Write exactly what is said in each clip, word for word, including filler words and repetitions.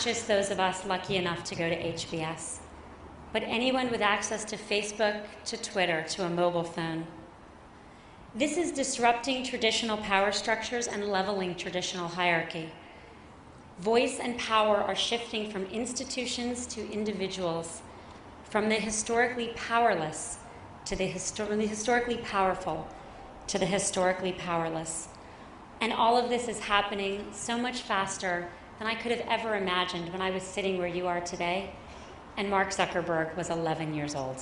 just those of us lucky enough to go to H B S, but anyone with access to Facebook, to Twitter, to a mobile phone. This is disrupting traditional power structures and leveling traditional hierarchy. Voice and power are shifting from institutions to individuals, from the historically powerless to the, histor- the historically powerful to the historically powerless. And all of this is happening so much faster than I could have ever imagined when I was sitting where you are today, and Mark Zuckerberg was eleven years old.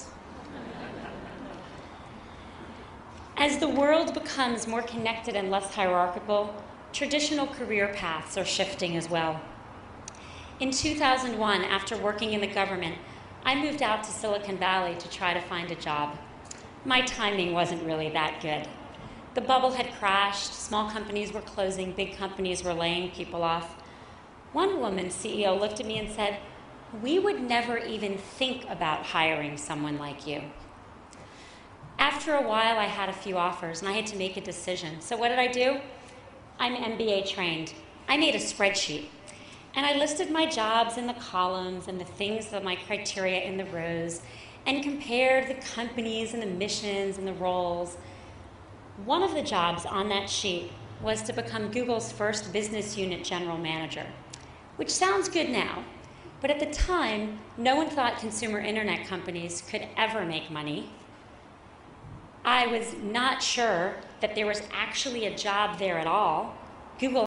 As the world becomes more connected and less hierarchical, traditional career paths are shifting as well. In two thousand one, after working in the government, I moved out to Silicon Valley to try to find a job. My timing wasn't really that good. The bubble had crashed, small companies were closing, big companies were laying people off. One woman C E O looked at me and said, "We would never even think about hiring someone like you." After a while, I had a few offers, and I had to make a decision. So what did I do? I'm M B A trained. I made a spreadsheet, and I listed my jobs in the columns and the things, that my criteria in the rows, and compared the companies and the missions and the roles. One of the jobs on that sheet was to become Google's first business unit general manager, which sounds good now, but at the time, no one thought consumer internet companies could ever make money. I was not sure that there was actually a job there at all. Google